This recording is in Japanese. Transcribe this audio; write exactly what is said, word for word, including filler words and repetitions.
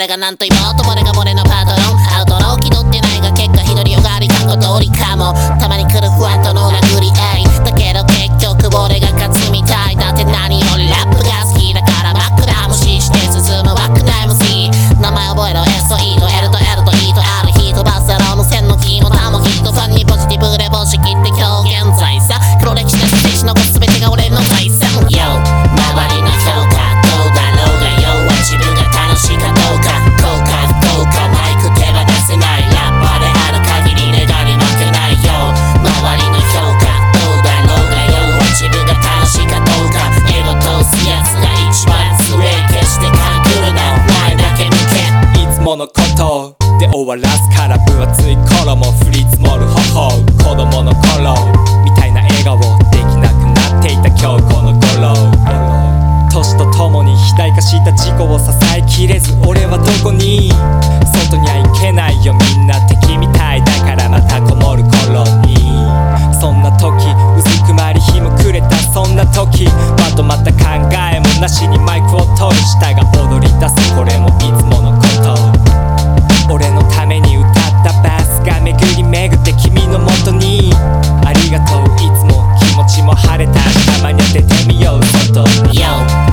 誰が何と言おうと俺が俺のパートロンアウトロー気取ってないが結果独りよがり過去通りかもたまに来る不安との殴り合いだけど結局俺が勝つみたいだって何よりラップが好きだから真っ暗無視して進むわくない エムシー 名前覚えろ エス と E と L と L と E と R ヒートバスだろう無線のキーもタもヒートファンにポジティブレポ式って今日現在さ黒歴史のステージ残す全てが俺の財産 Yo 周りの評価どうだろうが要は自分が楽しいかどうか効果不効果マイク手放せないラッパーである限り願いに負けないよ周りの評価どうだろうが要は自分が楽しいかどうかエゴ通すやつが一番強い決して勘くるな前だけ向けいつものことで終わらすから分厚い衣降り積もる頬子供の頃みたいな笑顔できなくなっていた今日この頃年とともに肥大化した自己を支えきれず俺はどこに外には行けないよみんな敵みたいだからまたこもる頃にそんな時うずくまり日も暮れたそんな時まとまった考えもなしにマイクを取る舌が踊り出すこれもいつものこと俺のために歌ったバスが巡り巡って君のもとにありがとういつも気持ちも晴れたたまには出てみよう外 Yo